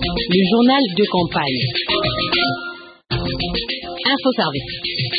Le journal de campagne. Info Service.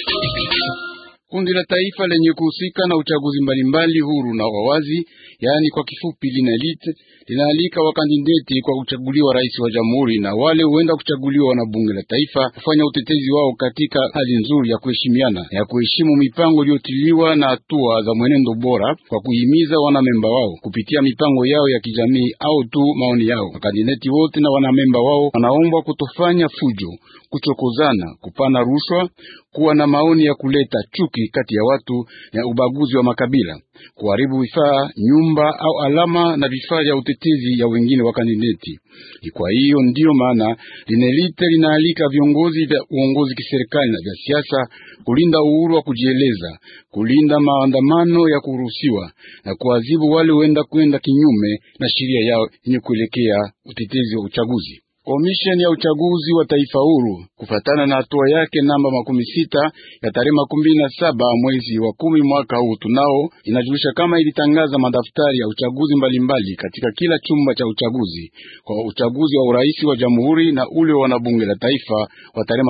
Kundi la taifa lenye kuhusika na uchaguzi mbalimbali huru na wawazi, yaani kwa kifupi LINALIT, linaalika wakandideti kwa kuchaguliwa rais wa jamhuri na wale huenda kuchaguliwa na bunge la taifa kufanya utetezi wao katika hali nzuri ya kuheshimiana, ya kuheshimu mipango iliyotiliwa na hatua za mwenendo bora, kwa kuhimiza wanamemba wao kupitia mipango yao ya kijamii au tu maoni yao. Wakandideti wote na wanamemba wao wanaombwa kutofanya fujo, kuchokozana, kupana rushwa, kuwa na maoni ya kuleta chuki kati ya watu na ubaguzi wa makabila, kuharibu vifaa, nyumba au alama na vifaa vya utetezi ya wengine wa kandideti. Kwa hiyo ndiyo maana LINALIT linaalika viongozi vya uongozi kiserikali na vya siasa kulinda uhuru wa kujieleza, kulinda maandamano ya kuruhusiwa na kuadhibu wale huenda kinyume na sheria yao yenye kuelekea utetezi wa uchaguzi. Komisheni ya uchaguzi wa taifa huru kufatana na hatua yake namba 60 ya tarehe 27 mwezi wa 10 mwaka huu tunao, inajulisha kama ilitangaza madaftari ya uchaguzi mbalimbali katika kila chumba cha uchaguzi kwa uchaguzi wa urais wa jamhuri na ule wa wanabunge la taifa wa tarehe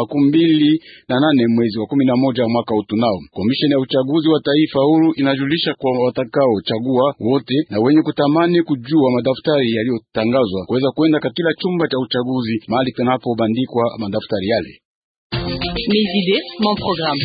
28 mwezi wa 11 mwaka huu tunao. Komisheni ya uchaguzi wa taifa huru inajulisha kwa watakao chagua wote na wenye kutamani kujua madaftari yaliyotangazwa kuweza kwenda katika chumba cha uchaguzi mahali panapobandikwa madaftari yale. Mes idées, mon programme.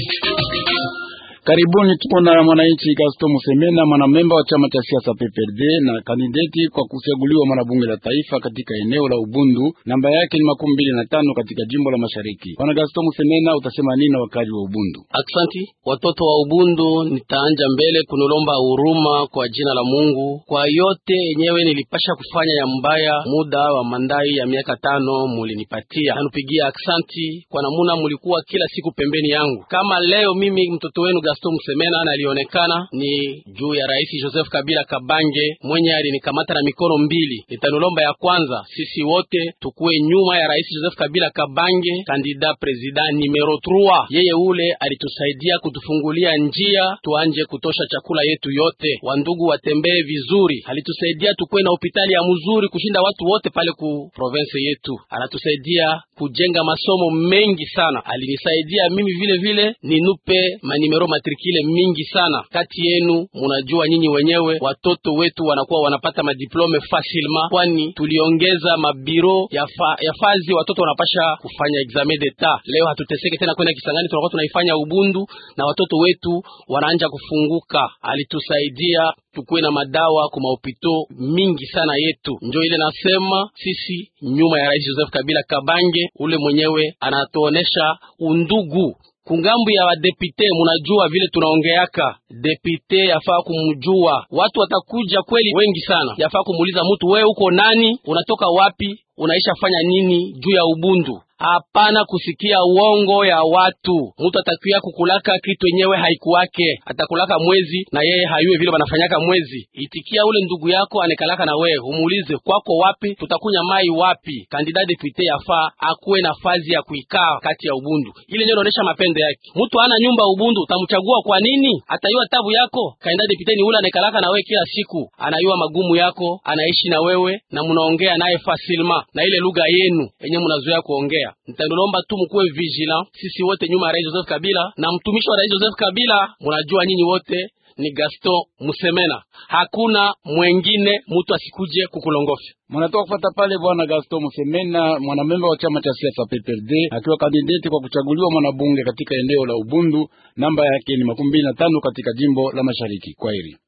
Karibuni, tupo na mwananchi Gaston Musemena, mwanamemba wa chama cha siasa PPRD na kandidati kwa kuchaguliwa mwanabunge la taifa katika eneo la Ubundu. Namba yake ni 25 katika jimbo la Mashariki. Bwana Gaston Musemena, utasema nini na wakazi wa Ubundu? Aksanti. Watoto wa Ubundu, nitaanja mbele kunolomba huruma kwa jina la Mungu kwa yote yenyewe nilipasha kufanya ya mbaya muda wa mandai ya miaka 5 mulinipatia. Nanupigia aksanti kwa namuna mulikuwa kila siku pembeni yangu. Kama leo mimi mtoto wenu Gaston Musemena alionekana ni juu ya Rais Joseph Kabila Kabange mwenye alinikamata na mikono mbili. Nitanulomba ya kwanza, sisi wote tukue nyuma ya Rais Joseph Kabila Kabange, kandida president numero 3. Yeye ule alitusaidia kutufungulia njia tuanje kutosha chakula yetu yote, wandugu watembee vizuri. Alitusaidia tukue na hospitali ya mzuri kushinda watu wote pale ku province yetu. Anatusaidia kujenga masomo mengi sana. Alinisaidia mimi vile ninupe manimero matrikile mingi sana. Kati yenu munajua nyinyi wenyewe watoto wetu wanakuwa wanapata madiplome facilement, kwani tuliongeza mabiro ya fazi, watoto wanapasha kufanya examen d'etat. Leo hatuteseke tena kwenda Kisangani, tunakuwa tunaifanya Ubundu na watoto wetu wanaanza kufunguka. Alitusaidia tukue na madawa kwa mahopito mingi sana yetu. Ndio ile nasema sisi nyuma ya Rais Joseph Kabila Kabange, ule mwenyewe anatuonesha undugu. Kungambu ya wadepite, munajua vile tunaongeaka, depite yafaa kumjua. Watu watakuja kweli wengi sana, yafaa kumuuliza mtu, wewe uko nani, unatoka wapi, unaisha fanya nini juu ya Ubundu. Hapana kusikia uongo ya watu. Mtu atakuya kukulaka kitu yenyewe haikuwake, atakulaka mwezi na yeye hayue vile banafanyaka mwezi. Itikia ule ndugu yako anekalaka na wewe, umuulize kwako wapi, tutakunya mai wapi. Kandida depute yafaa akuwe na fazi ya kuikaa kati ya Ubundu. Ile ndio inaonesha mapendo yake. Mtu ana nyumba Ubundu, utamchagua kwa nini? Atayua tabu yako. Kandida depute ni ule anekalaka na wewe kila siku, anayua magumu yako, anaishi na wewe na mnaongea naye facilement na ile lugha yenu yenyewe mnazoea kuongea. Nitanolomba tu mkuwe vigilant, sisi wote nyuma ya Rais Joseph Kabila na mtumishi wa Rais Joseph Kabila. Mnajua nyinyi wote ni Gaston Musemena, hakuna mwengine, mtu asikuje kukulongofya. Mnatoka kufuata pale bwana Gaston Musemena, mwanamemba wa chama cha siasa PPRD, akiwa kandidati kwa kuchaguliwa mwanabunge katika eneo la Ubundu. Namba yake ni 25 katika jimbo la Mashariki. Kwaheri.